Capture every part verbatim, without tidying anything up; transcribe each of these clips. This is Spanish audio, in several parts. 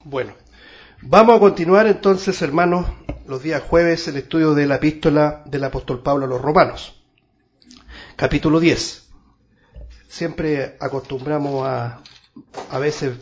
Bueno, vamos a continuar entonces, hermanos, los días jueves, el estudio de la epístola del apóstol Pablo a los Romanos, capítulo diez. Siempre acostumbramos a, a veces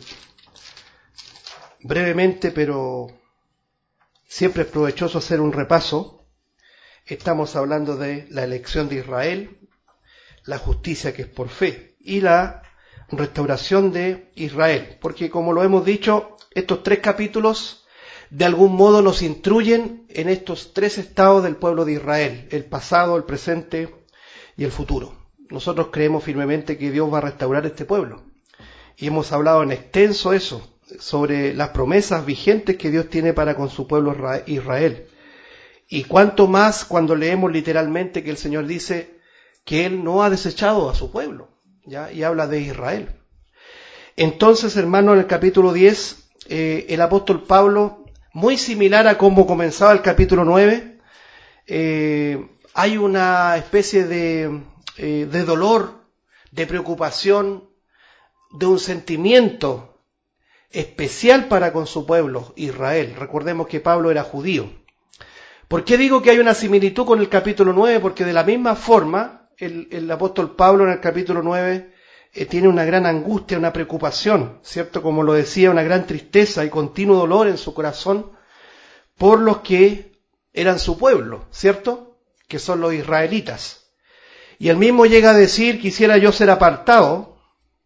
brevemente, pero siempre es provechoso hacer un repaso. Estamos hablando de la elección de Israel, la justicia que es por fe y la restauración de Israel, porque como lo hemos dicho, estos tres capítulos de algún modo nos instruyen en estos tres estados del pueblo de Israel: el pasado, el presente y el futuro. Nosotros creemos firmemente que Dios va a restaurar este pueblo y hemos hablado en extenso eso, sobre las promesas vigentes que Dios tiene para con su pueblo Israel, y cuánto más cuando leemos literalmente que el Señor dice que Él no ha desechado a su pueblo, ¿ya? Y habla de Israel. Entonces, hermano, en el capítulo diez, eh, el apóstol Pablo, muy similar a cómo comenzaba el capítulo nueve, eh, hay una especie de, eh, de dolor, de preocupación, de un sentimiento especial para con su pueblo, Israel. Recordemos que Pablo era judío. ¿Por qué digo que hay una similitud con el capítulo nueve? Porque de la misma forma, el, el apóstol Pablo en el capítulo nueve eh, tiene una gran angustia, una preocupación, ¿cierto? Como lo decía, una gran tristeza y continuo dolor en su corazón por los que eran su pueblo, ¿cierto? Que son los israelitas. Y él mismo llega a decir: quisiera yo ser apartado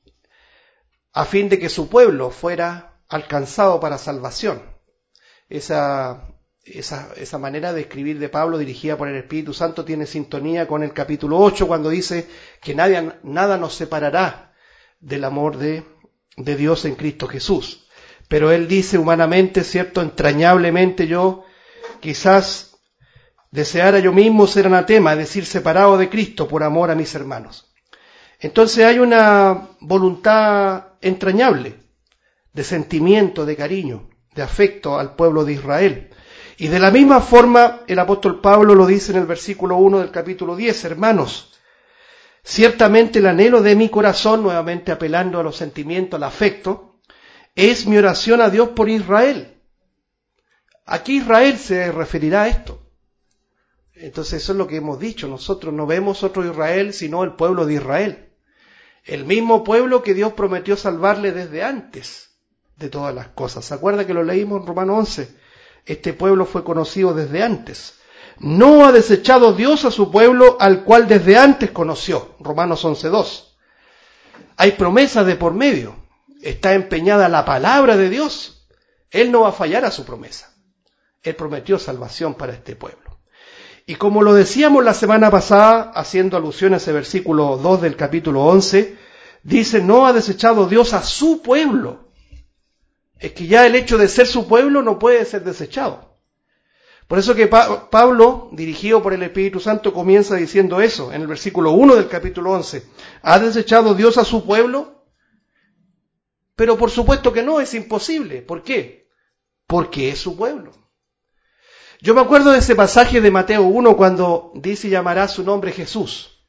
a fin de que su pueblo fuera alcanzado para salvación. Esa, esa, esa manera de escribir de Pablo, dirigida por el Espíritu Santo, tiene sintonía con el capítulo ocho, cuando dice que nadie, nada nos separará del amor de, de Dios en Cristo Jesús. Pero él dice humanamente, ¿cierto?, entrañablemente, yo quizás deseara yo mismo ser anatema, es decir, separado de Cristo por amor a mis hermanos. Entonces hay una voluntad entrañable de sentimiento, de cariño, de afecto al pueblo de Israel. Y de la misma forma el apóstol Pablo lo dice en el versículo uno del capítulo diez: hermanos, ciertamente el anhelo de mi corazón, nuevamente apelando a los sentimientos, al afecto, es mi oración a Dios por Israel. Aquí Israel se referirá a esto. Entonces eso es lo que hemos dicho, nosotros no vemos otro Israel sino el pueblo de Israel. El mismo pueblo que Dios prometió salvarle desde antes de todas las cosas. ¿Se acuerda que lo leímos en Romanos once? Este pueblo fue conocido desde antes. No ha desechado Dios a su pueblo, al cual desde antes conoció. Romanos once dos. Hay promesas de por medio. Está empeñada la palabra de Dios. Él no va a fallar a su promesa. Él prometió salvación para este pueblo. Y como lo decíamos la semana pasada, haciendo alusión a ese versículo dos del capítulo once, dice: no ha desechado Dios a su pueblo. Es que ya el hecho de ser su pueblo no puede ser desechado. Por eso que pa- Pablo, dirigido por el Espíritu Santo, comienza diciendo eso, en el versículo uno del capítulo once. ¿Ha desechado Dios a su pueblo? Pero por supuesto que no, es imposible. ¿Por qué? Porque es su pueblo. Yo me acuerdo de ese pasaje de Mateo uno cuando dice: llamará su nombre Jesús.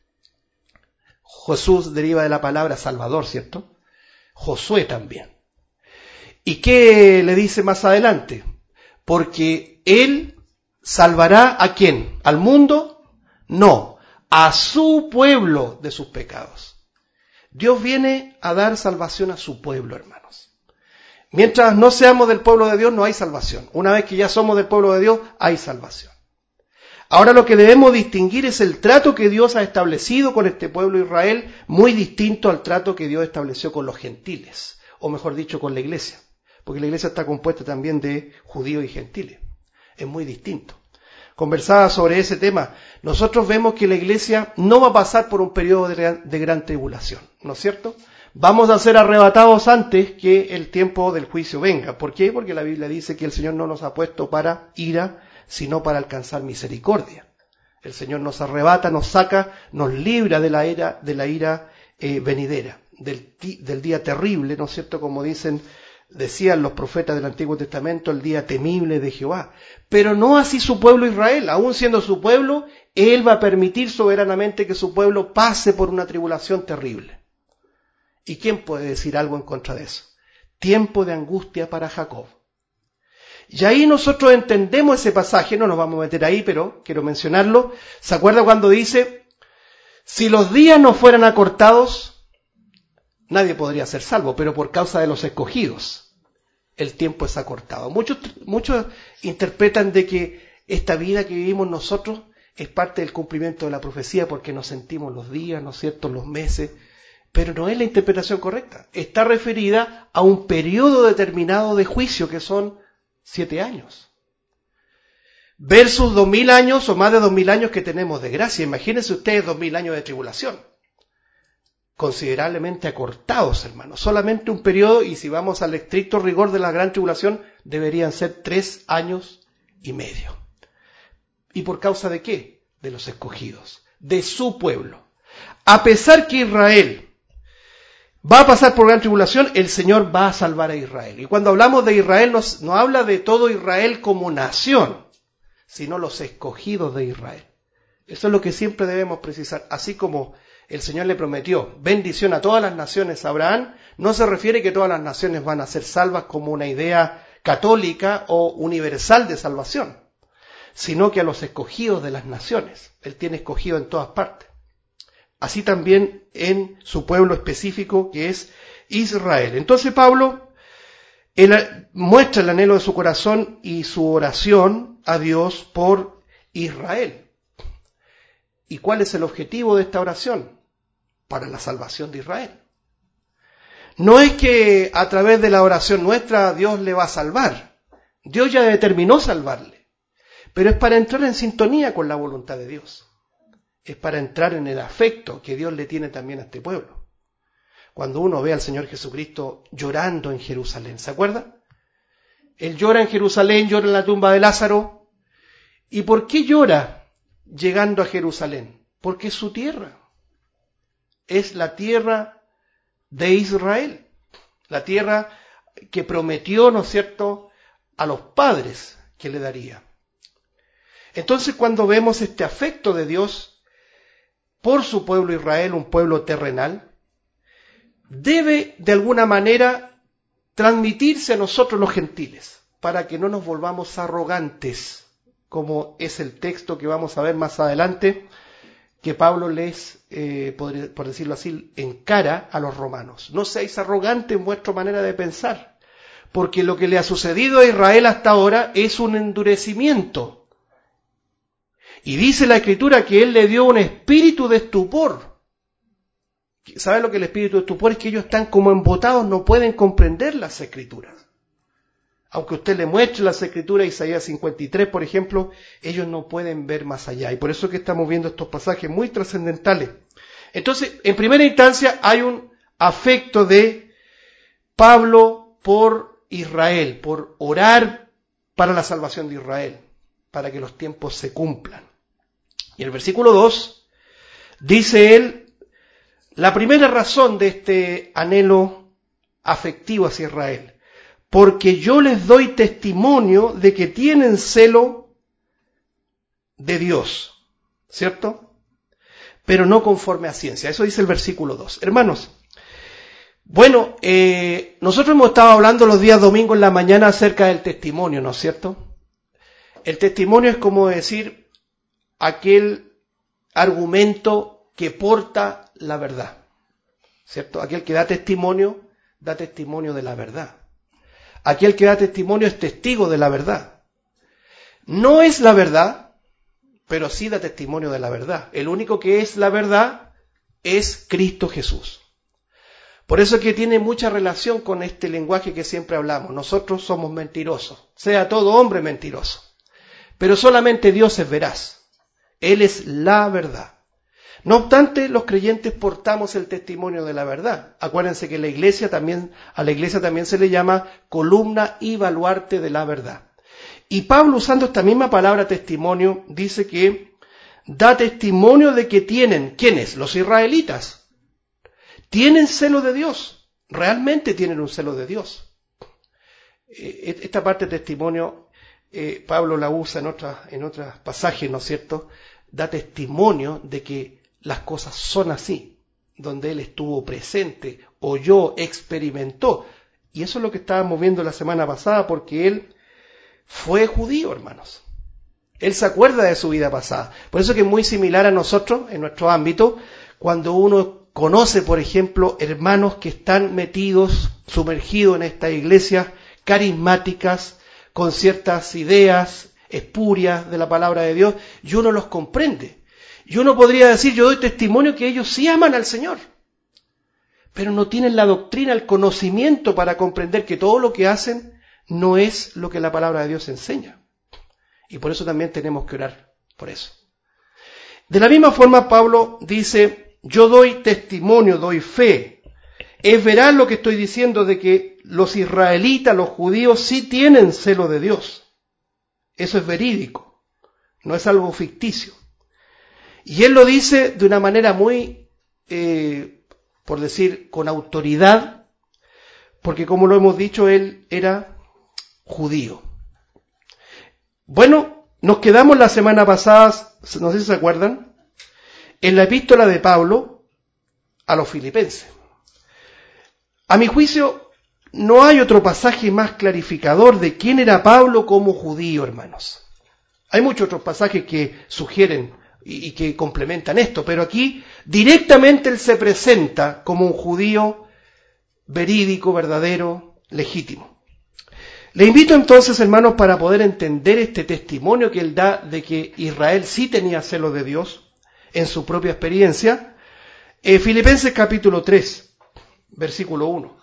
Jesús deriva de la palabra Salvador, ¿cierto? Josué también. ¿Y qué le dice más adelante? Porque Él salvará ¿a quién? ¿Al mundo? No, a su pueblo de sus pecados. Dios viene a dar salvación a su pueblo, hermanos. Mientras no seamos del pueblo de Dios, no hay salvación. Una vez que ya somos del pueblo de Dios, hay salvación. Ahora lo que debemos distinguir es el trato que Dios ha establecido con este pueblo de Israel, muy distinto al trato que Dios estableció con los gentiles, o mejor dicho, con la iglesia. Porque la iglesia está compuesta también de judíos y gentiles. Es muy distinto. Conversaba sobre ese tema. Nosotros vemos que la iglesia no va a pasar por un periodo de gran, de gran tribulación, ¿no es cierto? Vamos a ser arrebatados antes que el tiempo del juicio venga. ¿Por qué? Porque la Biblia dice que el Señor no nos ha puesto para ira, sino para alcanzar misericordia. El Señor nos arrebata, nos saca, nos libra de la ira, de la ira eh, venidera, del, del día terrible, ¿no es cierto? Como dicen, decían los profetas del Antiguo Testamento, el día temible de Jehová. Pero no así su pueblo Israel. Aún siendo su pueblo, Él va a permitir soberanamente que su pueblo pase por una tribulación terrible. ¿Y quién puede decir algo en contra de eso? Tiempo de angustia para Jacob. Y ahí nosotros entendemos ese pasaje, no nos vamos a meter ahí, pero quiero mencionarlo. ¿Se acuerda cuando dice, si los días no fueran acortados, nadie podría ser salvo, pero por causa de los escogidos, el tiempo es acortado? Muchos, muchos interpretan de que esta vida que vivimos nosotros es parte del cumplimiento de la profecía porque nos sentimos los días, ¿no es cierto?, los meses, pero no es la interpretación correcta. Está referida a un periodo determinado de juicio que son siete años. Versus dos mil años o más de dos mil años que tenemos de gracia. Imagínense ustedes dos mil años de tribulación. Considerablemente acortados, hermanos. Solamente un periodo, y si vamos al estricto rigor de la gran tribulación, deberían ser tres años y medio. ¿Y por causa de qué? De los escogidos, de su pueblo. A pesar que Israel va a pasar por gran tribulación, el Señor va a salvar a Israel. Y cuando hablamos de Israel, nos, no habla de todo Israel como nación, sino los escogidos de Israel. Eso es lo que siempre debemos precisar. Así como el Señor le prometió bendición a todas las naciones a Abraham, no se refiere que todas las naciones van a ser salvas como una idea católica o universal de salvación, sino que a los escogidos de las naciones. Él tiene escogido en todas partes. Así también en su pueblo específico que es Israel. Entonces Pablo él muestra el anhelo de su corazón y su oración a Dios por Israel. ¿Y cuál es el objetivo de esta oración? Para la salvación de Israel. No es que a través de la oración nuestra Dios le va a salvar. Dios ya determinó salvarle. Pero es para entrar en sintonía con la voluntad de Dios. Es para entrar en el afecto que Dios le tiene también a este pueblo. Cuando uno ve al Señor Jesucristo llorando en Jerusalén, ¿se acuerda? Él llora en Jerusalén, llora en la tumba de Lázaro. ¿Y por qué llora llegando a Jerusalén? Porque es su tierra. Es la tierra de Israel. La tierra que prometió, ¿no es cierto?, a los padres que le daría. Entonces, cuando vemos este afecto de Dios por su pueblo Israel, un pueblo terrenal, debe de alguna manera transmitirse a nosotros los gentiles, para que no nos volvamos arrogantes, como es el texto que vamos a ver más adelante, que Pablo les, eh, por, por decirlo así, encara a los romanos. No seáis arrogantes en vuestra manera de pensar, porque lo que le ha sucedido a Israel hasta ahora es un endurecimiento. Y dice la Escritura que Él le dio un espíritu de estupor. ¿Sabe lo que el espíritu de estupor es? Que ellos están como embotados, no pueden comprender las Escrituras. Aunque usted le muestre las Escrituras, Isaías cincuenta y tres, por ejemplo, ellos no pueden ver más allá. Y por eso es que estamos viendo estos pasajes muy trascendentales. Entonces, en primera instancia, hay un afecto de Pablo por Israel, por orar para la salvación de Israel, para que los tiempos se cumplan. Y el versículo dos, dice él, la primera razón de este anhelo afectivo hacia Israel, porque yo les doy testimonio de que tienen celo de Dios, ¿cierto? Pero no conforme a ciencia. Eso dice el versículo dos. Hermanos, bueno, eh, nosotros hemos estado hablando los días domingos en la mañana acerca del testimonio, ¿no es cierto? El testimonio es como decir aquel argumento que porta la verdad, ¿cierto? Aquel que da testimonio, da testimonio de la verdad. Aquel que da testimonio es testigo de la verdad. No es la verdad, pero sí da testimonio de la verdad. El único que es la verdad es Cristo Jesús. Por eso es que tiene mucha relación con este lenguaje que siempre hablamos. Nosotros somos mentirosos, sea todo hombre mentiroso. Pero solamente Dios es veraz. Él es la verdad. No obstante, los creyentes portamos el testimonio de la verdad. Acuérdense que la iglesia también, a la iglesia también se le llama columna y baluarte de la verdad. Y Pablo, usando esta misma palabra testimonio, dice que da testimonio de que tienen, ¿quiénes? Los israelitas. Tienen celo de Dios. Realmente tienen un celo de Dios. Esta parte de testimonio Eh, Pablo la usa en otros en otros pasajes, ¿no es cierto? Da testimonio de que las cosas son así, donde él estuvo presente, oyó, experimentó. Y eso es lo que estábamos viendo la semana pasada, porque él fue judío, hermanos. Él se acuerda de su vida pasada. Por eso que es muy similar a nosotros, en nuestro ámbito, cuando uno conoce, por ejemplo, hermanos que están metidos, sumergidos en estas iglesias carismáticas, con ciertas ideas espurias de la palabra de Dios, y uno los comprende. Y uno podría decir, yo doy testimonio que ellos sí aman al Señor, pero no tienen la doctrina, el conocimiento para comprender que todo lo que hacen no es lo que la palabra de Dios enseña. Y por eso también tenemos que orar por eso. De la misma forma, Pablo dice, yo doy testimonio, doy fe. Es veraz lo que estoy diciendo de que los israelitas, los judíos, sí tienen celo de Dios. Eso es verídico, no es algo ficticio. Y él lo dice de una manera muy, eh, por decir, con autoridad, porque como lo hemos dicho, él era judío. Bueno, nos quedamos la semana pasada, no sé si se acuerdan, en la epístola de Pablo a los filipenses. A mi juicio, no hay otro pasaje más clarificador de quién era Pablo como judío, hermanos. Hay muchos otros pasajes que sugieren y que complementan esto, pero aquí directamente él se presenta como un judío verídico, verdadero, legítimo. Le invito entonces, hermanos, para poder entender este testimonio que él da de que Israel sí tenía celo de Dios en su propia experiencia, eh, Filipenses capítulo tres, versículo uno.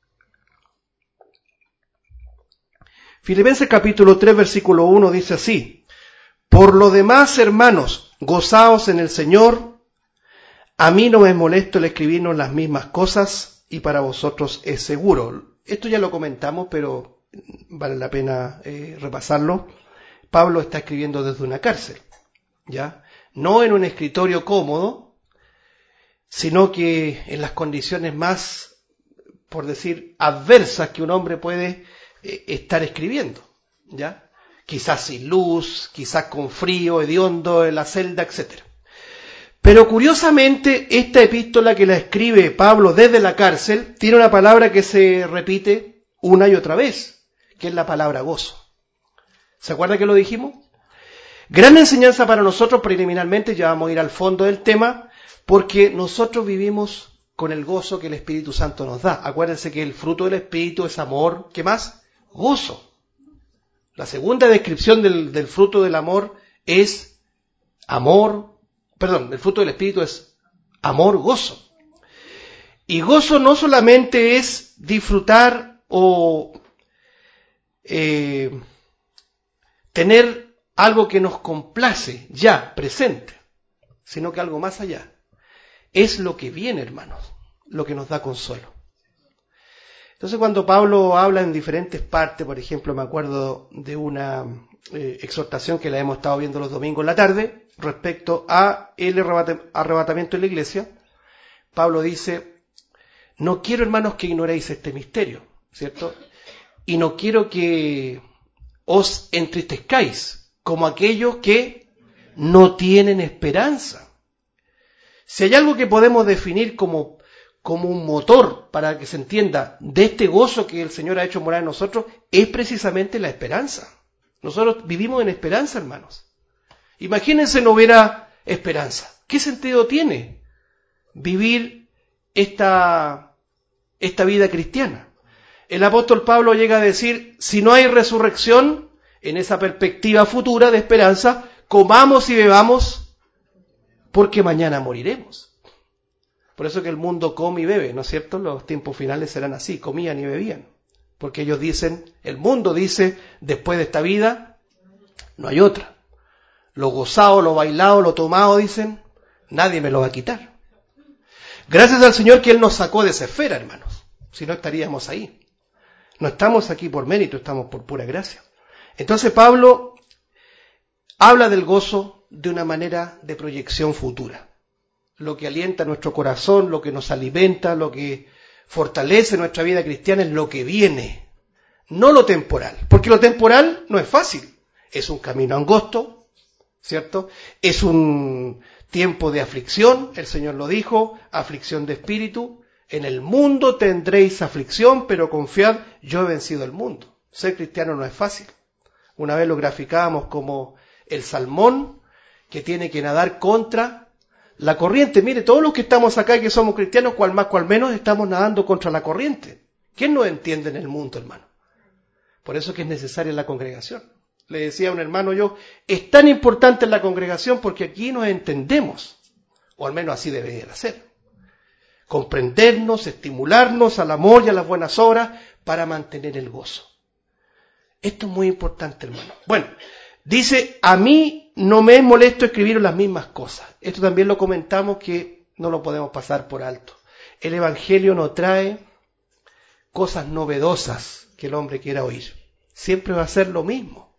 Filipenses capítulo tres, versículo uno dice así: por lo demás, hermanos, gozaos en el Señor. A mí no me es molesto el escribirnos las mismas cosas y para vosotros es seguro. Esto ya lo comentamos, pero vale la pena eh, repasarlo. Pablo está escribiendo desde una cárcel, ¿ya? No en un escritorio cómodo, sino que en las condiciones más, por decir, adversas que un hombre puede eh, estar escribiendo, ¿ya? Quizás sin luz, quizás con frío, hediondo en la celda, etcétera. Pero curiosamente, esta epístola que la escribe Pablo desde la cárcel tiene una palabra que se repite una y otra vez, que es la palabra gozo. ¿Se acuerda que lo dijimos? Gran enseñanza para nosotros preliminarmente, ya vamos a ir al fondo del tema, porque nosotros vivimos con el gozo que el Espíritu Santo nos da. Acuérdense que el fruto del Espíritu es amor, ¿qué más? Gozo. La segunda descripción del, del fruto del amor es amor, perdón, el fruto del Espíritu es amor, gozo. Y gozo no solamente es disfrutar o eh, tener algo que nos complace ya, presente, sino que algo más allá. Es lo que viene, hermanos, lo que nos da consuelo. Entonces cuando Pablo habla en diferentes partes, por ejemplo, me acuerdo de una eh, exhortación que la hemos estado viendo los domingos en la tarde, respecto a el arrebatamiento en la iglesia, Pablo dice, no quiero, hermanos, que ignoréis este misterio, ¿cierto? Y no quiero que os entristezcáis como aquellos que no tienen esperanza. Si hay algo que podemos definir como, como un motor, para que se entienda, de este gozo que el Señor ha hecho morar en nosotros, es precisamente la esperanza. Nosotros vivimos en esperanza, hermanos. Imagínense no hubiera esperanza. ¿Qué sentido tiene vivir esta, esta vida cristiana? El apóstol Pablo llega a decir, si no hay resurrección, en esa perspectiva futura de esperanza, comamos y bebamos, porque mañana moriremos. Por eso que el mundo come y bebe, ¿no es cierto? Los tiempos finales serán así, comían y bebían. Porque ellos dicen, el mundo dice, después de esta vida, no hay otra. Lo gozado, lo bailado, lo tomado, dicen, nadie me lo va a quitar. Gracias al Señor que Él nos sacó de esa esfera, hermanos. Si no estaríamos ahí. No estamos aquí por mérito, estamos por pura gracia. Entonces Pablo habla del gozo de una manera de proyección futura. Lo que alienta nuestro corazón, lo que nos alimenta, lo que fortalece nuestra vida cristiana es lo que viene, no lo temporal. Porque lo temporal no es fácil. Es un camino angosto, ¿cierto? Es un tiempo de aflicción, el Señor lo dijo, aflicción de espíritu. En el mundo tendréis aflicción, pero confiad, yo he vencido el mundo. Ser cristiano no es fácil. Una vez lo graficábamos como el salmón que tiene que nadar contra la corriente. Mire, todos los que estamos acá y que somos cristianos, cual más, cual menos, estamos nadando contra la corriente. ¿Quién nos entiende en el mundo, hermano? Por eso es que es necesaria la congregación. Le decía a un hermano yo, es tan importante la congregación porque aquí nos entendemos, o al menos así debería ser. Comprendernos, estimularnos al amor y a las buenas obras para mantener el gozo. Esto es muy importante, hermano. Bueno, dice, a mí no me es molesto escribir las mismas cosas. Esto también lo comentamos que no lo podemos pasar por alto. El Evangelio no trae cosas novedosas que el hombre quiera oír. Siempre va a ser lo mismo.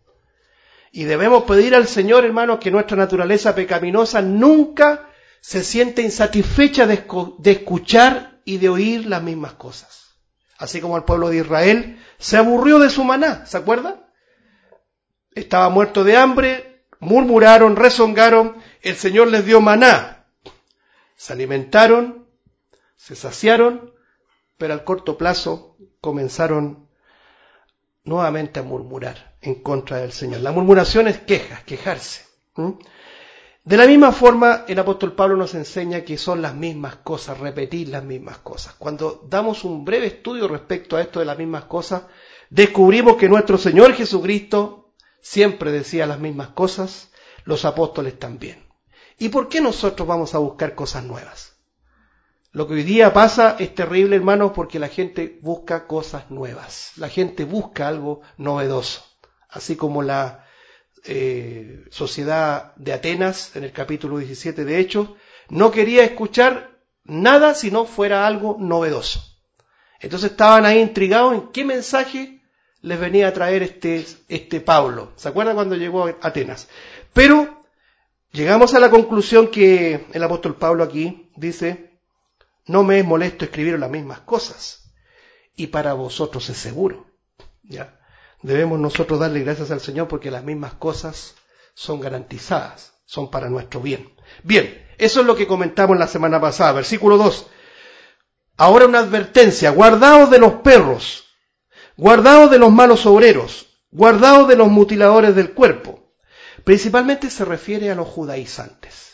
Y debemos pedir al Señor, hermanos, que nuestra naturaleza pecaminosa nunca se siente insatisfecha de, de escuchar y de oír las mismas cosas. Así como el pueblo de Israel se aburrió de su maná, ¿se acuerdan? Estaba muerto de hambre, murmuraron, rezongaron, el Señor les dio maná. Se alimentaron, se saciaron, pero al corto plazo comenzaron nuevamente a murmurar en contra del Señor. La murmuración es quejas, quejarse. ¿Mm? De la misma forma, el apóstol Pablo nos enseña que son las mismas cosas, repetir las mismas cosas. Cuando damos un breve estudio respecto a esto de las mismas cosas, descubrimos que nuestro Señor Jesucristo siempre decía las mismas cosas, los apóstoles también. ¿Y por qué nosotros vamos a buscar cosas nuevas? Lo que hoy día pasa es terrible, hermanos, porque la gente busca cosas nuevas. La gente busca algo novedoso. Así como la eh, sociedad de Atenas, en el capítulo diecisiete de Hechos, no quería escuchar nada si no fuera algo novedoso. Entonces estaban ahí intrigados en qué mensaje les venía a traer este, este Pablo. ¿Se acuerdan cuando llegó a Atenas? Pero llegamos a la conclusión que el apóstol Pablo aquí dice, no me es molesto escribir las mismas cosas, y para vosotros es seguro. ¿Ya? Debemos nosotros darle gracias al Señor porque las mismas cosas son garantizadas, son para nuestro bien. Bien, eso es lo que comentamos la semana pasada, versículo dos. Ahora una advertencia, guardaos de los perros, guardaos de los malos obreros, guardaos de los mutiladores del cuerpo. Principalmente se refiere a los judaizantes.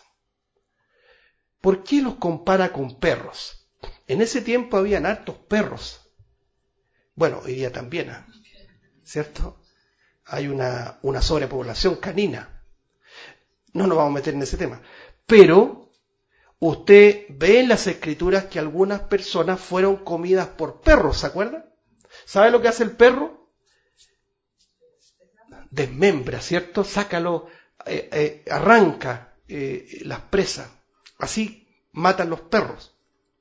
¿Por qué los compara con perros? En ese tiempo habían hartos perros. Bueno, hoy día también, ¿cierto? Hay una, una sobrepoblación canina. No nos vamos a meter en ese tema. Pero usted ve en las escrituras que algunas personas fueron comidas por perros, ¿se acuerdan? ¿Sabe lo que hace el perro? Desmembra, ¿cierto? Sácalo, eh, eh, arranca eh, las presas. Así matan los perros.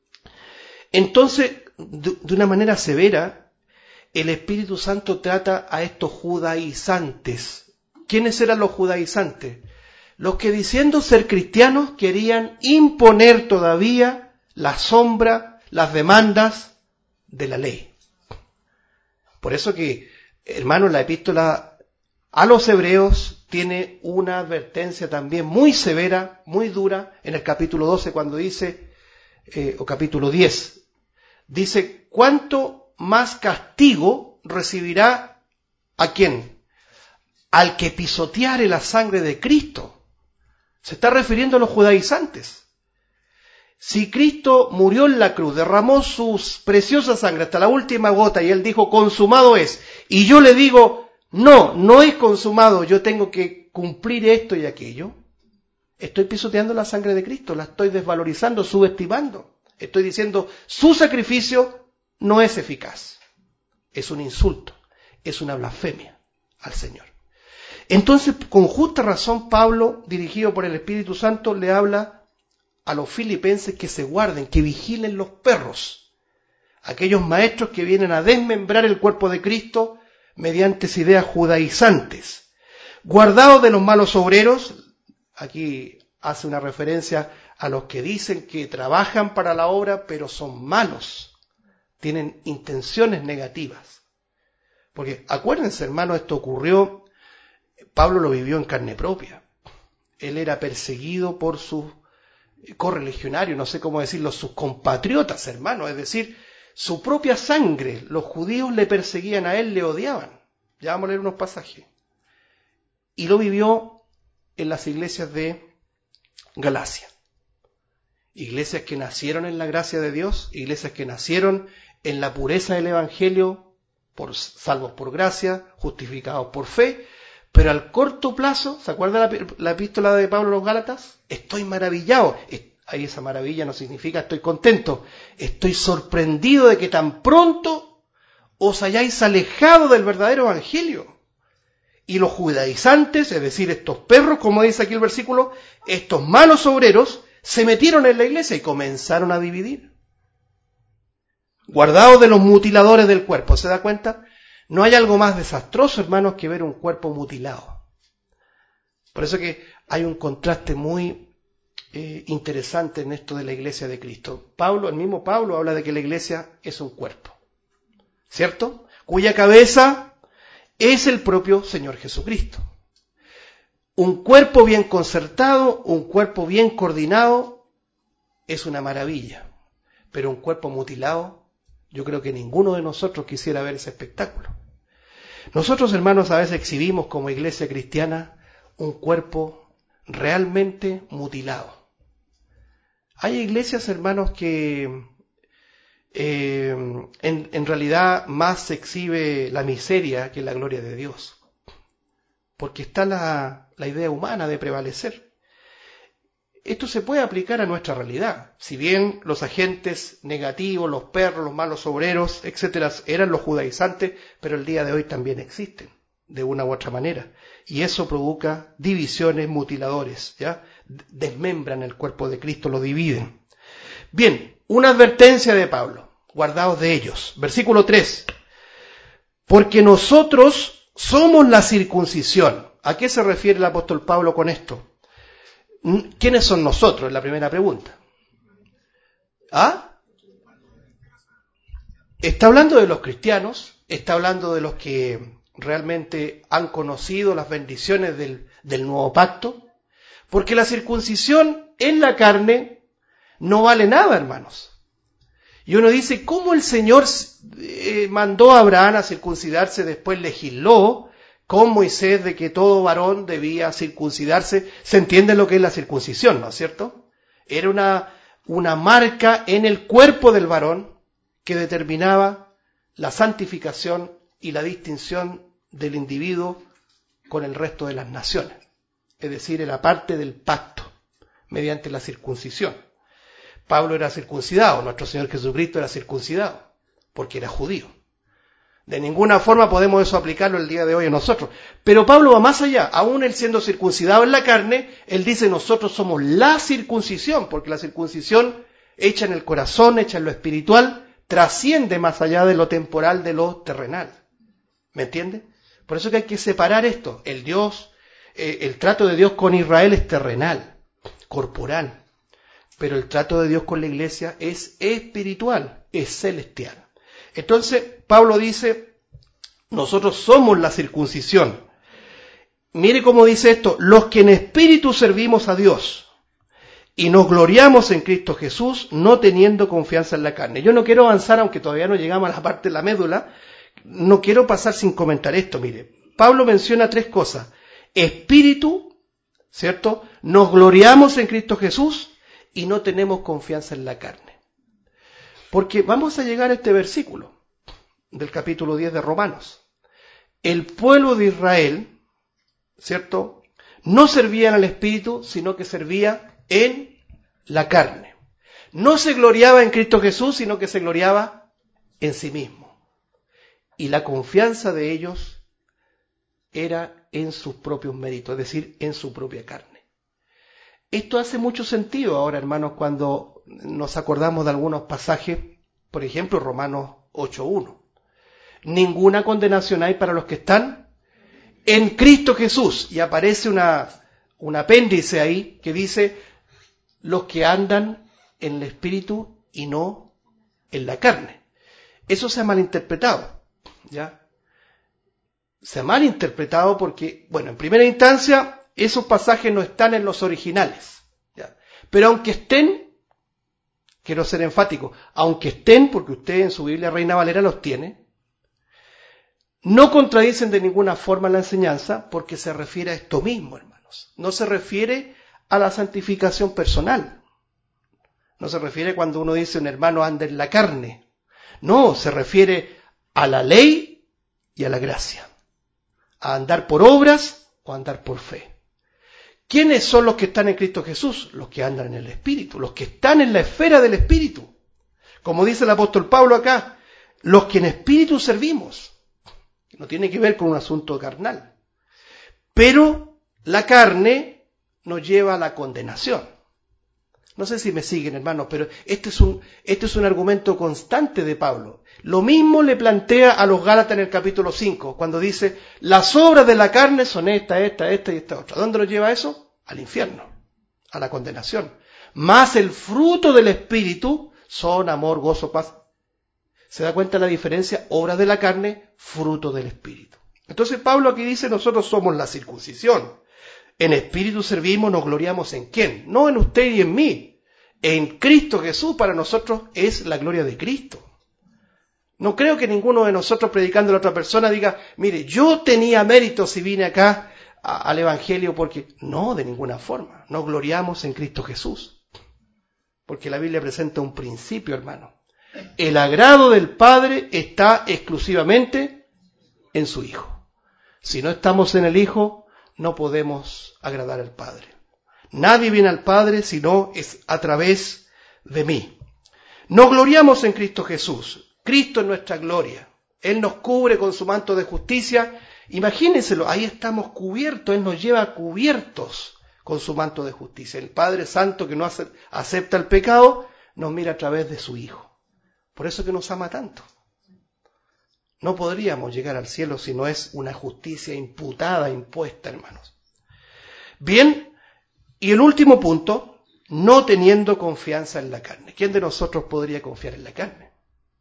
Entonces, de una manera severa, el Espíritu Santo trata a estos judaizantes. ¿Quiénes eran los judaizantes? Los que diciendo ser cristianos querían imponer todavía la sombra, las demandas de la ley. Por eso que, hermanos, la epístola a los hebreos tiene una advertencia también muy severa, muy dura, en el capítulo doce, cuando dice, eh, o capítulo diez, dice, ¿cuánto más castigo recibirá a quién? Al que pisoteare la sangre de Cristo. Se está refiriendo a los judaizantes. Si Cristo murió en la cruz, derramó su preciosa sangre hasta la última gota y Él dijo, consumado es, y yo le digo, no, no es consumado, yo tengo que cumplir esto y aquello. Estoy pisoteando la sangre de Cristo, la estoy desvalorizando, subestimando. Estoy diciendo, su sacrificio no es eficaz. Es un insulto, es una blasfemia al Señor. Entonces, con justa razón, Pablo, dirigido por el Espíritu Santo, le habla a los filipenses que se guarden, que vigilen los perros. Aquellos maestros que vienen a desmembrar el cuerpo de Cristo mediante ideas judaizantes. Guardaos de los malos obreros, aquí hace una referencia a los que dicen que trabajan para la obra, pero son malos, tienen intenciones negativas. Porque acuérdense, hermano, esto ocurrió, Pablo lo vivió en carne propia. Él era perseguido por sus correligionarios, no sé cómo decirlo, sus compatriotas, hermano, es decir, su propia sangre. Los judíos le perseguían a él, le odiaban. Ya vamos a leer unos pasajes. y lo vivió en las iglesias de Galacia. Iglesias que nacieron en la gracia de Dios, iglesias que nacieron en la pureza del Evangelio, por, salvos por gracia, justificados por fe, pero al corto plazo, ¿se acuerda la, la epístola de Pablo a los Gálatas? Estoy maravillado. Ahí esa maravilla no significa estoy contento. Estoy sorprendido de que tan pronto os hayáis alejado del verdadero Evangelio. Y los judaizantes, es decir, estos perros, como dice aquí el versículo, estos malos obreros, se metieron en la iglesia y comenzaron a dividir. Guardaos de los mutiladores del cuerpo, ¿se da cuenta? No hay algo más desastroso, hermanos, que ver un cuerpo mutilado. Por eso que hay un contraste muy eh, interesante en esto de la iglesia de Cristo. Pablo, el mismo Pablo habla de que la iglesia es un cuerpo, ¿cierto? Cuya cabeza es el propio Señor Jesucristo. Un cuerpo bien concertado, un cuerpo bien coordinado, es una maravilla. Pero un cuerpo mutilado, yo creo que ninguno de nosotros quisiera ver ese espectáculo. Nosotros, hermanos, a veces exhibimos como iglesia cristiana un cuerpo realmente mutilado. Hay iglesias, hermanos, que eh, en, en realidad más se exhibe la miseria que la gloria de Dios. Porque está la, la idea humana de prevalecer. Esto se puede aplicar a nuestra realidad. Si bien los agentes negativos, los perros, los malos obreros, etcétera, eran los judaizantes, pero el día de hoy también existen, de una u otra manera. Y eso provoca divisiones, mutiladores, ¿ya? Desmembran el cuerpo de Cristo, lo dividen. Bien, una advertencia de Pablo. Guardaos de ellos. Versículo tres. Porque nosotros somos la circuncisión. ¿A qué se refiere el apóstol Pablo con esto? ¿Quiénes son nosotros? Es la primera pregunta. ¿Ah? Está hablando de los cristianos, está hablando de los que realmente han conocido las bendiciones del, del nuevo pacto, porque la circuncisión en la carne no vale nada, hermanos. Y uno dice, ¿cómo el Señor eh, mandó a Abraham a circuncidarse, después legisló con Moisés de que todo varón debía circuncidarse? Se entiende lo que es la circuncisión, ¿no es cierto? Era una, una marca en el cuerpo del varón que determinaba la santificación y la distinción del individuo con el resto de las naciones. Es decir, era parte del pacto mediante la circuncisión. Pablo era circuncidado, nuestro Señor Jesucristo era circuncidado, porque era judío. De ninguna forma podemos eso aplicarlo el día de hoy a nosotros. Pero Pablo va más allá. Aún él siendo circuncidado en la carne, él dice nosotros somos la circuncisión, porque la circuncisión hecha en el corazón, hecha en lo espiritual, trasciende más allá de lo temporal, de lo terrenal. ¿Me entiende? Por eso que hay que separar esto. El Dios, eh, el trato de Dios con Israel es terrenal, corporal. Pero el trato de Dios con la iglesia es espiritual, es celestial. Entonces, Pablo dice, nosotros somos la circuncisión. Mire cómo dice esto, los que en espíritu servimos a Dios y nos gloriamos en Cristo Jesús, no teniendo confianza en la carne. Yo no quiero avanzar, aunque todavía no llegamos a la parte de la médula, no quiero pasar sin comentar esto. Mire, Pablo menciona tres cosas. Espíritu, ¿cierto? Nos gloriamos en Cristo Jesús y no tenemos confianza en la carne. Porque vamos a llegar a este versículo del capítulo diez de Romanos. El pueblo de Israel, ¿cierto?, no servía al Espíritu, sino que servía en la carne. No se gloriaba en Cristo Jesús, sino que se gloriaba en sí mismo. Y la confianza de ellos era en sus propios méritos, es decir, en su propia carne. Esto hace mucho sentido ahora, hermanos, cuando nos acordamos de algunos pasajes, por ejemplo, Romanos ocho uno. Ninguna condenación hay para los que están en Cristo Jesús. Y aparece una, un apéndice ahí que dice, los que andan en el Espíritu y no en la carne. Eso se ha malinterpretado, ¿ya? Se ha malinterpretado porque, bueno, en primera instancia, esos pasajes no están en los originales, ¿ya? Pero aunque estén, quiero ser enfático, aunque estén, porque usted en su Biblia Reina Valera los tiene, no contradicen de ninguna forma la enseñanza porque se refiere a esto mismo, hermanos. No se refiere a la santificación personal. No se refiere cuando uno dice un hermano anda en la carne. No, se refiere a la ley y a la gracia. A andar por obras o andar por fe. ¿Quiénes son los que están en Cristo Jesús? Los que andan en el Espíritu, los que están en la esfera del Espíritu. Como dice el apóstol Pablo acá, los que en Espíritu servimos. No tiene que ver con un asunto carnal. Pero la carne nos lleva a la condenación. No sé si me siguen, hermanos, pero este es un, este es un argumento constante de Pablo. Lo mismo le plantea a los Gálatas en el capítulo cinco, cuando dice, las obras de la carne son esta, esta, esta y esta otra. ¿A dónde nos lleva eso? Al infierno, a la condenación. Más el fruto del Espíritu son amor, gozo, paz. ¿Se da cuenta la diferencia? Obras de la carne, fruto del Espíritu. Entonces Pablo aquí dice, nosotros somos la circuncisión. En espíritu servimos, nos gloriamos en ¿quién? No en usted y en mí. En Cristo Jesús para nosotros es la gloria de Cristo. No creo que ninguno de nosotros predicando a la otra persona diga, mire, yo tenía mérito si vine acá a, al Evangelio porque... No, de ninguna forma. Nos gloriamos en Cristo Jesús. Porque la Biblia presenta un principio, hermano. El agrado del Padre está exclusivamente en su Hijo. Si no estamos en el Hijo, no podemos agradar al Padre. Nadie viene al Padre si no es a través de mí. Nos gloriamos en Cristo Jesús. Cristo es nuestra gloria. Él nos cubre con su manto de justicia. Imagínenselo, ahí estamos cubiertos. Él nos lleva cubiertos con su manto de justicia. El Padre Santo que no acepta el pecado, nos mira a través de su Hijo. Por eso que nos ama tanto. No podríamos llegar al cielo si no es una justicia imputada, impuesta, hermanos. Bien, y el último punto, no teniendo confianza en la carne. ¿Quién de nosotros podría confiar en la carne?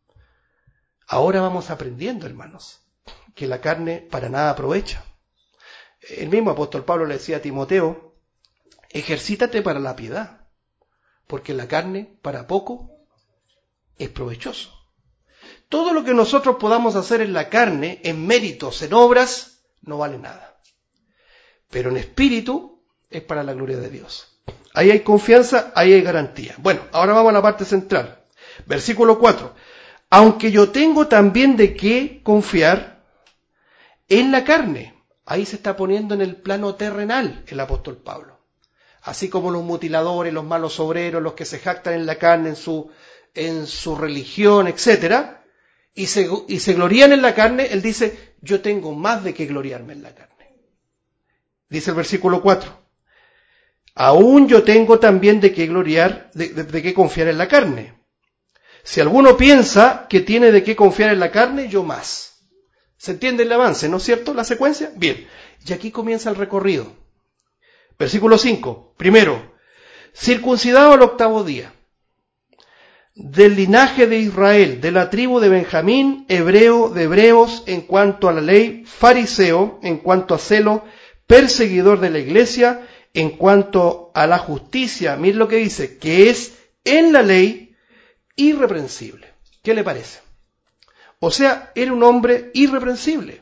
Ahora vamos aprendiendo, hermanos, que la carne para nada aprovecha. El mismo apóstol Pablo le decía a Timoteo, ejercítate para la piedad, porque la carne para poco es provechoso. Todo lo que nosotros podamos hacer en la carne, en méritos, en obras, no vale nada. Pero en espíritu es para la gloria de Dios. Ahí hay confianza, ahí hay garantía. Bueno, ahora vamos a la parte central. Versículo cuatro. Aunque yo tengo también de qué confiar en la carne. Ahí se está poniendo en el plano terrenal el apóstol Pablo. Así como los mutiladores, los malos obreros, los que se jactan en la carne, en su, en su religión, etcétera. Y se, y se glorían en la carne, él dice, yo tengo más de qué gloriarme en la carne. Dice el versículo cuatro, aún yo tengo también de qué gloriar, de, de, de qué confiar en la carne. Si alguno piensa que tiene de qué confiar en la carne, yo más. ¿Se entiende el avance, no es cierto? La secuencia. Bien, y aquí comienza el recorrido. Versículo cinco, primero, circuncidado al octavo día. Del linaje de Israel, de la tribu de Benjamín, hebreo de hebreos en cuanto a la ley, fariseo en cuanto a celo, perseguidor de la iglesia, en cuanto a la justicia, miren lo que dice, que es en la ley irreprensible. ¿Qué le parece? O sea, era un hombre irreprensible.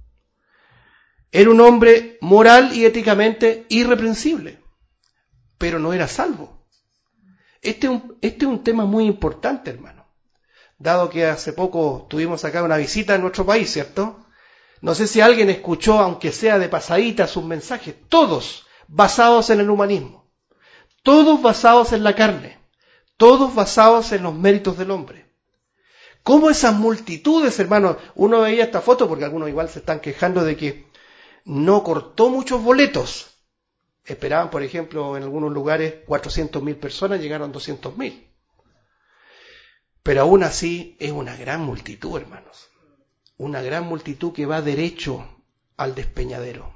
Era un hombre moral y éticamente irreprensible, pero no era salvo. Este es, un, este es un tema muy importante, hermano. Dado que hace poco tuvimos acá una visita en nuestro país, ¿cierto? No sé si alguien escuchó, aunque sea de pasadita, sus mensajes. Todos basados en el humanismo. Todos basados en la carne. Todos basados en los méritos del hombre. ¿Cómo esas multitudes, hermano? Uno veía esta foto, porque algunos igual se están quejando de que no cortó muchos boletos. Esperaban, por ejemplo, en algunos lugares cuatrocientas mil personas, llegaron doscientas mil. Pero aún así es una gran multitud, hermanos. Una gran multitud que va derecho al despeñadero.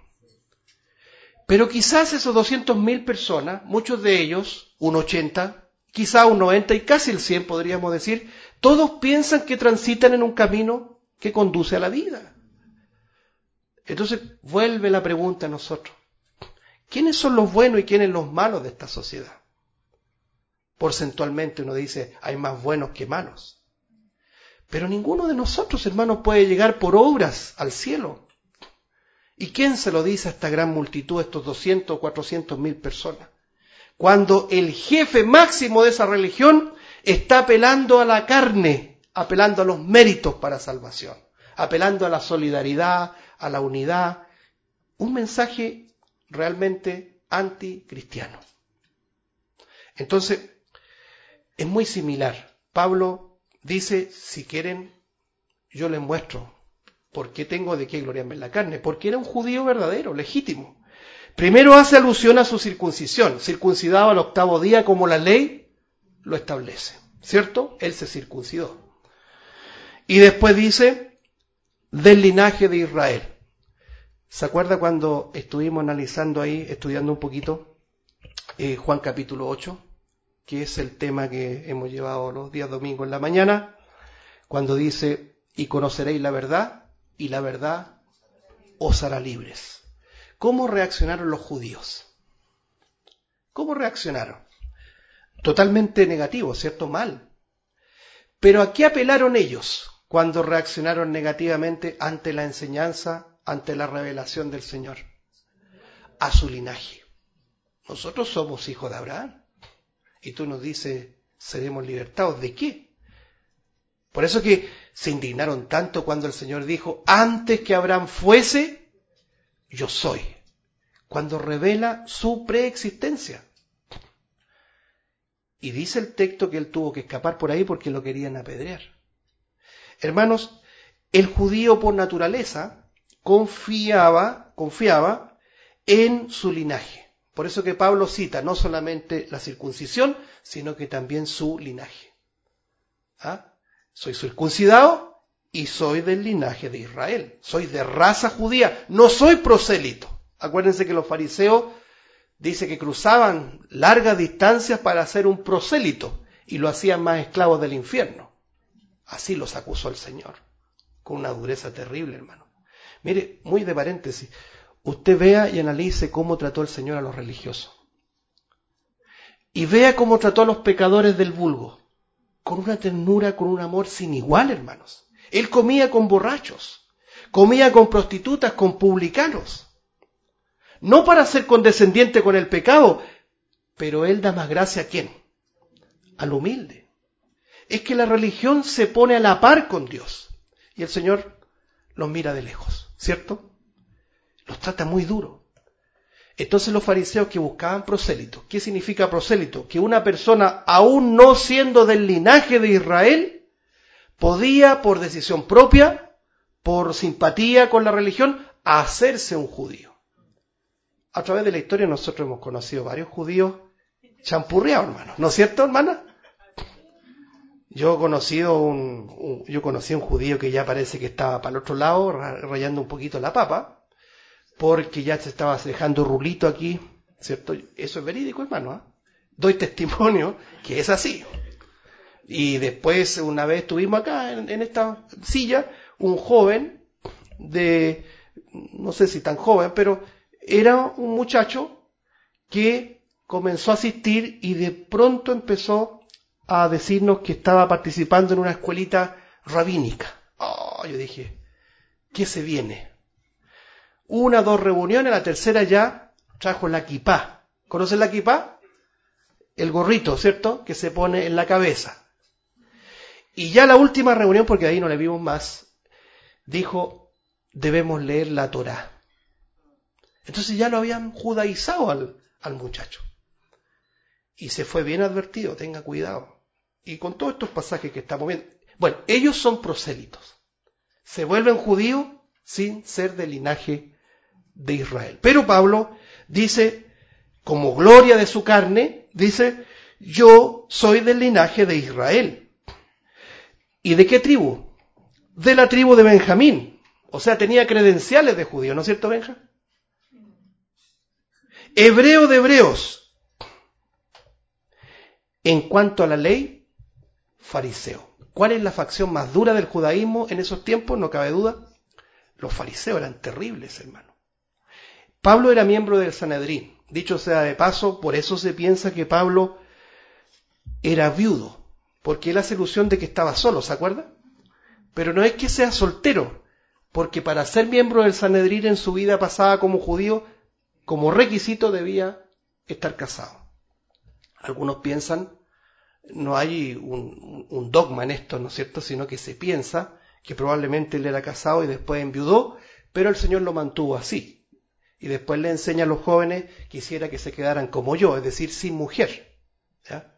Pero quizás esos doscientas mil personas, muchos de ellos, un ochenta, quizá un noventa y casi el cien podríamos decir, todos piensan que transitan en un camino que conduce a la vida. Entonces vuelve la pregunta a nosotros. ¿Quiénes son los buenos y quiénes los malos de esta sociedad? Porcentualmente uno dice, hay más buenos que malos. Pero ninguno de nosotros, hermanos, puede llegar por obras al cielo. ¿Y quién se lo dice a esta gran multitud, a estos doscientos o cuatrocientos mil personas? Cuando el jefe máximo de esa religión está apelando a la carne, apelando a los méritos para salvación, apelando a la solidaridad, a la unidad. Un mensaje realmente anticristiano. Entonces, es muy similar. Pablo dice, si quieren, yo les muestro por qué tengo de qué gloriarme en la carne. Porque era un judío verdadero, legítimo. Primero hace alusión a su circuncisión, circuncidado al octavo día como la ley lo establece, ¿cierto? Él se circuncidó. Y después dice, del linaje de Israel. ¿Se acuerda cuando estuvimos analizando ahí, estudiando un poquito, eh, Juan capítulo ocho, que es el tema que hemos llevado los días domingos en la mañana, cuando dice, y conoceréis la verdad, y la verdad os hará libres? ¿Cómo reaccionaron los judíos? ¿Cómo reaccionaron? Totalmente negativo, ¿cierto? Mal. Pero ¿a qué apelaron ellos cuando reaccionaron negativamente ante la enseñanza, ante la revelación del Señor? A su linaje. Nosotros somos hijos de Abraham. Y tú nos dices, seremos libertados. ¿De qué? Por eso que se indignaron tanto cuando el Señor dijo, antes que Abraham fuese, yo soy. Cuando revela su preexistencia. Y dice el texto que él tuvo que escapar por ahí porque lo querían apedrear. Hermanos, el judío por naturaleza confiaba, confiaba en su linaje. Por eso que Pablo cita no solamente la circuncisión, sino que también su linaje. ¿Ah? Soy circuncidado y soy del linaje de Israel. Soy de raza judía, no soy prosélito. Acuérdense que los fariseos dice que cruzaban largas distancias para hacer un prosélito y lo hacían más esclavos del infierno. Así los acusó el Señor, con una dureza terrible, hermano. Mire, muy de paréntesis, usted vea y analice cómo trató el Señor a los religiosos. Y vea cómo trató a los pecadores del vulgo, con una ternura, con un amor sin igual, hermanos. Él comía con borrachos, comía con prostitutas, con publicanos. No para ser condescendiente con el pecado, pero él da más gracia a ¿quién? Al humilde. Es que la religión se pone a la par con Dios. Y el Señor los mira de lejos, ¿cierto? Los trata muy duro. Entonces los fariseos que buscaban prosélito, ¿qué significa prosélito? Que una persona, aún no siendo del linaje de Israel, podía, por decisión propia, por simpatía con la religión, hacerse un judío. A través de la historia nosotros hemos conocido varios judíos champurreados, hermano. ¿No es cierto, hermana? Yo he conocido un, un, yo conocí a un judío que ya parece que estaba para el otro lado, rayando un poquito la papa, porque ya se estaba dejando rulito aquí, ¿cierto? Eso es verídico, hermano. ¿eh? Doy testimonio que es así. Y después, una vez estuvimos acá en, en esta silla, un joven de, no sé si tan joven, pero era un muchacho que comenzó a asistir y de pronto empezó a decirnos que estaba participando en una escuelita rabínica. Oh, yo dije, ¿qué se viene? Una, dos reuniones, la tercera ya trajo la kipá. ¿Conocen la kipá? El gorrito, ¿cierto? Que se pone en la cabeza. Y ya la última reunión, porque ahí no le vimos más, dijo, debemos leer la Torá. Entonces ya lo habían judaizado al, al muchacho. Y se fue bien advertido, tenga cuidado. Y con todos estos pasajes que estamos viendo. Bueno, ellos son prosélitos. Se vuelven judíos sin ser del linaje de Israel. Pero Pablo dice, como gloria de su carne, dice, yo soy del linaje de Israel. ¿Y de qué tribu? De la tribu de Benjamín. O sea, tenía credenciales de judío, ¿no es cierto, Benja? Hebreo de hebreos. En cuanto a la ley, fariseo. ¿Cuál es la facción más dura del judaísmo en esos tiempos? No cabe duda. Los fariseos eran terribles, hermano. Pablo era miembro del Sanedrín. Dicho sea de paso, por eso se piensa que Pablo era viudo, porque él hace ilusión de que estaba solo, ¿se acuerda? Pero no es que sea soltero, porque para ser miembro del Sanedrín en su vida pasada como judío, como requisito debía estar casado. Algunos piensan, no hay un, un dogma en esto, ¿no es cierto?, sino que se piensa que probablemente él era casado y después enviudó, pero el Señor lo mantuvo así. Y después le enseña a los jóvenes, quisiera que se quedaran como yo, es decir, sin mujer. ¿Ya?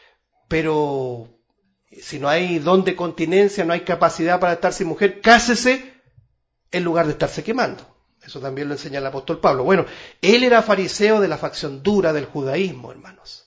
Pero si no hay don de continencia, no hay capacidad para estar sin mujer, cásese en lugar de estarse quemando. Eso también lo enseña el apóstol Pablo. Bueno, él era fariseo de la facción dura del judaísmo, hermanos.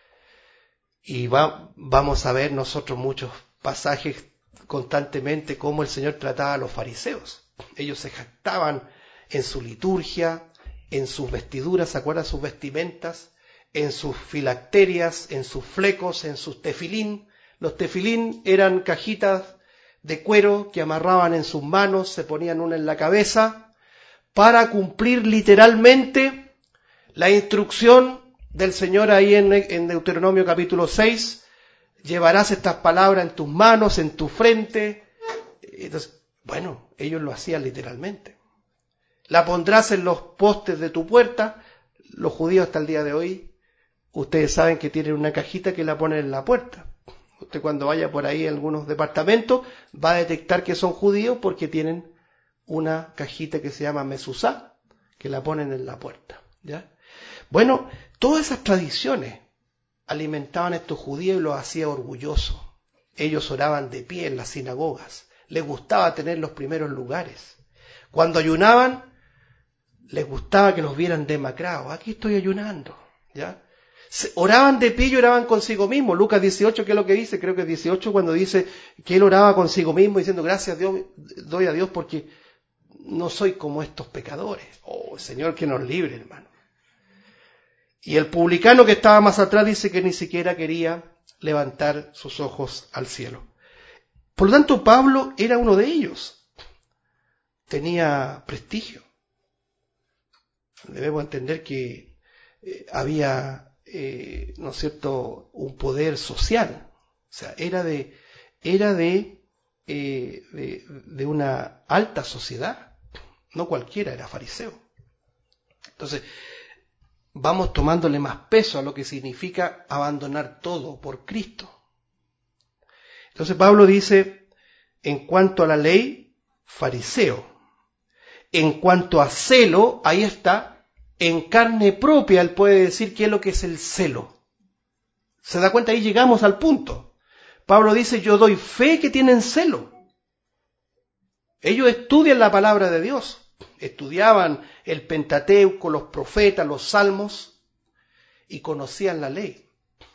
Y va, vamos a ver nosotros muchos pasajes constantemente cómo el Señor trataba a los fariseos. Ellos se jactaban en su liturgia, en sus vestiduras, ¿se acuerdan? Sus vestimentas, en sus filacterias, en sus flecos, en sus tefilín. Los tefilín eran cajitas de cuero que amarraban en sus manos, se ponían una en la cabeza, para cumplir literalmente la instrucción del Señor ahí en, en Deuteronomio capítulo seis, llevarás estas palabras en tus manos, en tu frente. Entonces, bueno, ellos lo hacían literalmente. La pondrás en los postes de tu puerta. Los judíos hasta el día de hoy, ustedes saben que tienen una cajita que la ponen en la puerta. Usted cuando vaya por ahí en algunos departamentos va a detectar que son judíos porque tienen una cajita que se llama mezuzá, que la ponen en la puerta. ¿Ya? Bueno, todas esas tradiciones alimentaban a estos judíos y los hacía orgullosos. Ellos oraban de pie en las sinagogas, les gustaba tener los primeros lugares. Cuando ayunaban, les gustaba que los vieran demacrados. Aquí estoy ayunando, ¿ya? Se, oraban de pie y oraban consigo mismo. Lucas dieciocho, ¿qué es lo que dice? Creo que es dieciocho, cuando dice que él oraba consigo mismo diciendo, gracias a Dios, doy a Dios porque no soy como estos pecadores. Oh, Señor, que nos libre, hermano. Y el publicano que estaba más atrás dice que ni siquiera quería levantar sus ojos al cielo. Por lo tanto, Pablo era uno de ellos. Tenía prestigio. Debemos entender que eh, había, eh, ¿no es cierto?, un poder social. O sea, era de, era de, eh, de, de una alta sociedad. No cualquiera era fariseo. Entonces, vamos tomándole más peso a lo que significa abandonar todo por Cristo. Entonces Pablo dice, en cuanto a la ley, fariseo. En cuanto a celo, ahí está, en carne propia él puede decir qué es lo que es el celo. ¿Se da cuenta? Ahí llegamos al punto. Pablo dice, yo doy fe que tienen celo. Ellos estudian la palabra de Dios. Estudiaban el Pentateuco, los profetas, los salmos, y conocían la ley.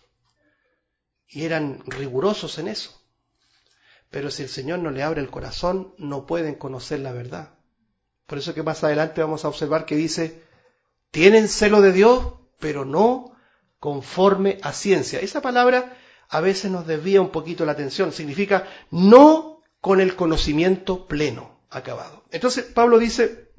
Y eran rigurosos en eso. Pero si el Señor no le abre el corazón, no pueden conocer la verdad. Por eso que más adelante vamos a observar que dice, tienen celo de Dios, pero no conforme a ciencia. Esa palabra a veces nos desvía un poquito la atención. Significa no con el conocimiento pleno, acabado. Entonces Pablo dice,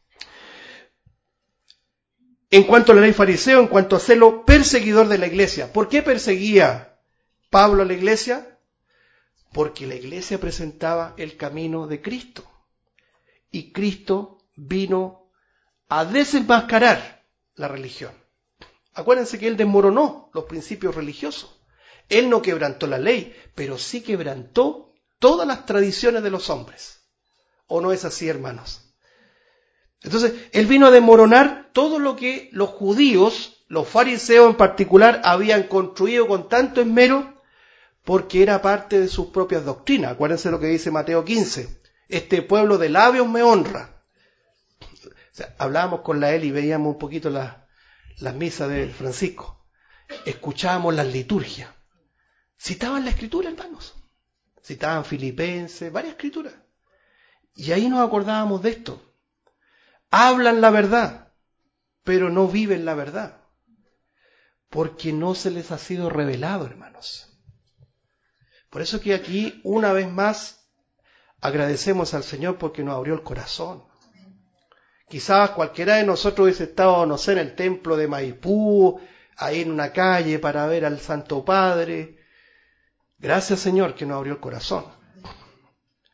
en cuanto a la ley fariseo, en cuanto a celo, perseguidor de la iglesia. ¿Por qué perseguía Pablo a la iglesia? Porque la iglesia presentaba el camino de Cristo. Y Cristo vino a desenmascarar la religión. Acuérdense que Él desmoronó los principios religiosos. Él no quebrantó la ley, pero sí quebrantó todas las tradiciones de los hombres. ¿O no es así, hermanos? Entonces, Él vino a desmoronar todo lo que los judíos, los fariseos en particular, habían construido con tanto esmero, porque era parte de sus propias doctrinas. Acuérdense lo que dice Mateo quince. Este pueblo de labios me honra. O sea, hablábamos con la él y veíamos un poquito las, las misas de Francisco. Escuchábamos las liturgias. Citaban la escritura, hermanos. Citaban Filipenses, varias escrituras. Y ahí nos acordábamos de esto. Hablan la verdad, pero no viven la verdad. Porque no se les ha sido revelado, hermanos. Por eso que aquí, una vez más, agradecemos al Señor porque nos abrió el corazón. Quizás cualquiera de nosotros hubiese estado, no sé, en el templo de Maipú, ahí en una calle para ver al Santo Padre. Gracias, Señor, que nos abrió el corazón.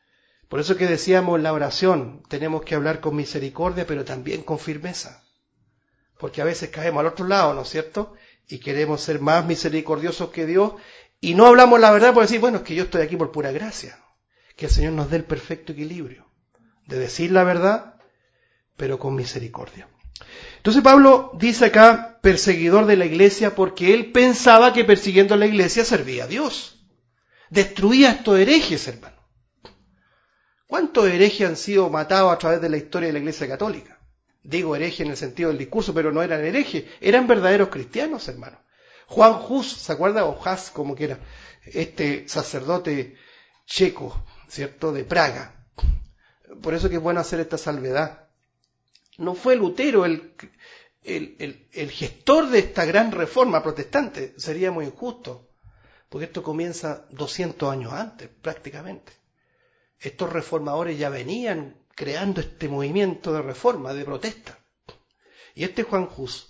Por eso que decíamos en la oración, tenemos que hablar con misericordia, pero también con firmeza. Porque a veces caemos al otro lado, ¿no es cierto? Y queremos ser más misericordiosos que Dios, y no hablamos la verdad por decir, bueno, es que yo estoy aquí por pura gracia. Que el Señor nos dé el perfecto equilibrio de decir la verdad, pero con misericordia. Entonces Pablo dice acá, perseguidor de la iglesia, porque él pensaba que persiguiendo a la iglesia servía a Dios. Destruía a estos herejes, hermano. ¿Cuántos herejes han sido matados a través de la historia de la iglesia católica? Digo hereje en el sentido del discurso, pero no eran herejes, eran verdaderos cristianos, hermano. Juan Hus, ¿se acuerda? O Hus, como que era, este sacerdote checo, ¿cierto? De Praga. Por eso que es bueno hacer esta salvedad. No fue Lutero el, el, el, el gestor de esta gran reforma protestante, sería muy injusto, porque esto comienza doscientos años antes, prácticamente. Estos reformadores ya venían creando este movimiento de reforma, de protesta. Y este Juan Hus,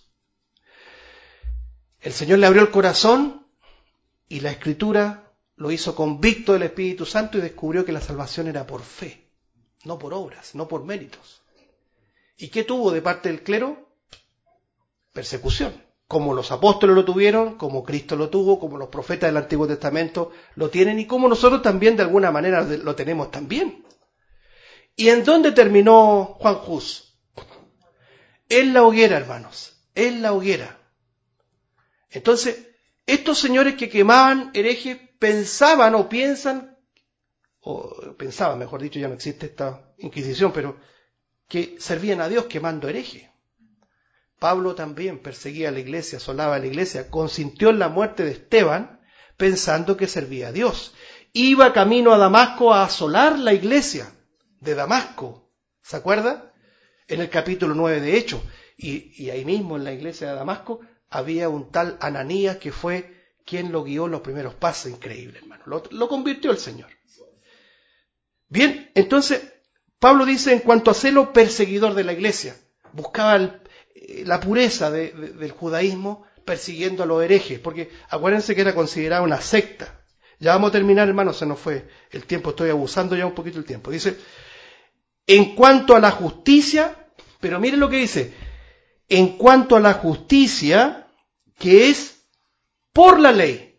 el Señor le abrió el corazón y la Escritura lo hizo convicto del Espíritu Santo y descubrió que la salvación era por fe, no por obras, no por méritos. ¿Y qué tuvo de parte del clero? Persecución. Como los apóstoles lo tuvieron, como Cristo lo tuvo, como los profetas del Antiguo Testamento lo tienen y como nosotros también de alguna manera lo tenemos también. ¿Y en dónde terminó Juan Hus? En la hoguera, hermanos, en la hoguera. Entonces, estos señores que quemaban herejes pensaban o piensan, o pensaban, mejor dicho, ya no existe esta Inquisición, pero que servían a Dios quemando herejes. Pablo también perseguía a la iglesia, asolaba a la iglesia, consintió en la muerte de Esteban pensando que servía a Dios. Iba camino a Damasco a asolar la iglesia de Damasco, ¿se acuerda? En el capítulo nueve de Hechos. Y, y ahí mismo en la iglesia de Damasco había un tal Ananías que fue quien lo guió en los primeros pasos. Increíble, hermano. Lo, lo convirtió el Señor. Bien, entonces Pablo dice en cuanto a celo, perseguidor de la iglesia. Buscaba el, la pureza de, de, del judaísmo persiguiendo a los herejes, porque acuérdense que era considerada una secta. Ya vamos a terminar, hermano, se nos fue el tiempo, estoy abusando ya un poquito el tiempo. Dice, en cuanto a la justicia, pero miren lo que dice, en cuanto a la justicia que es por la ley,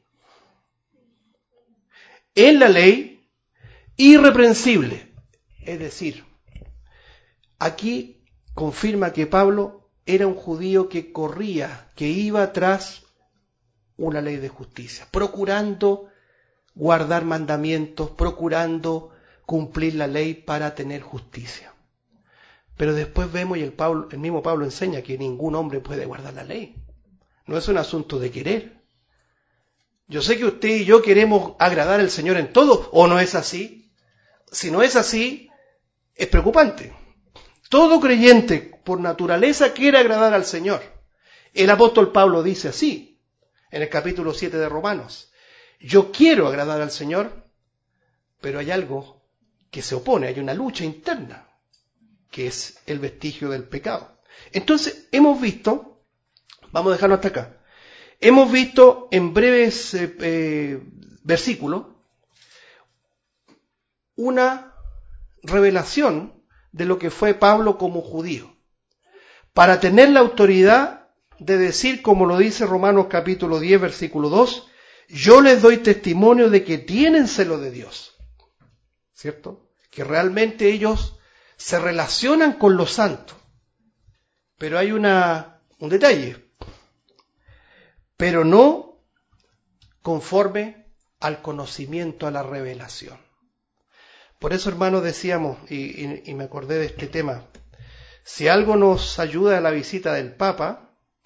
en la ley irreprensible. Es decir, aquí confirma que Pablo era un judío que corría, que iba tras una ley de justicia, procurando guardar mandamientos, procurando cumplir la ley para tener justicia. Pero después vemos, y el, Pablo, el mismo Pablo enseña que ningún hombre puede guardar la ley. No es un asunto de querer. Yo sé que usted y yo queremos agradar al Señor en todo, ¿o no es así? Si no es así, es preocupante. Todo creyente, por naturaleza, quiere agradar al Señor. El apóstol Pablo dice así, en el capítulo siete de Romanos. Yo quiero agradar al Señor, pero hay algo que se opone, hay una lucha interna, que es el vestigio del pecado. Entonces, hemos visto, vamos a dejarlo hasta acá, hemos visto en breves eh, eh, versículos una revelación de lo que fue Pablo como judío, para tener la autoridad de decir, como lo dice Romanos capítulo diez, versículo dos, yo les doy testimonio de que tienen celo de Dios, ¿cierto? Que realmente ellos se relacionan con los santos. Pero hay una, un detalle, pero no conforme al conocimiento, a la revelación. Por eso, hermanos, decíamos, y, y, y me acordé de este tema, si algo nos ayuda a la visita del Papa,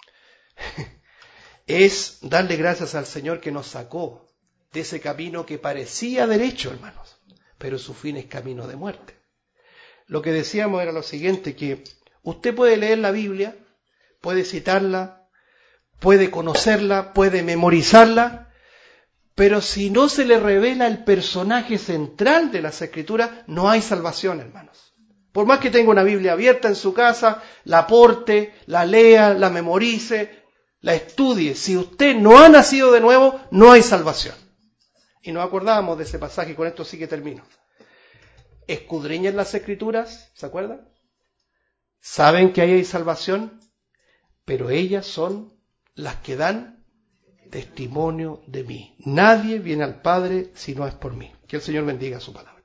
es darle gracias al Señor que nos sacó de ese camino que parecía derecho, hermanos, pero su fin es camino de muerte. Lo que decíamos era lo siguiente, que usted puede leer la Biblia, puede citarla, puede conocerla, puede memorizarla, pero si no se le revela el personaje central de las Escrituras, no hay salvación, hermanos. Por más que tenga una Biblia abierta en su casa, la aporte, la lea, la memorice, la estudie. Si usted no ha nacido de nuevo, no hay salvación. Y nos acordábamos de ese pasaje, con esto sí que termino. escudriñan las Escrituras, ¿se acuerdan? Saben que ahí hay salvación, pero ellas son las que dan testimonio de mí. Nadie viene al Padre si no es por mí. Que el Señor bendiga su palabra.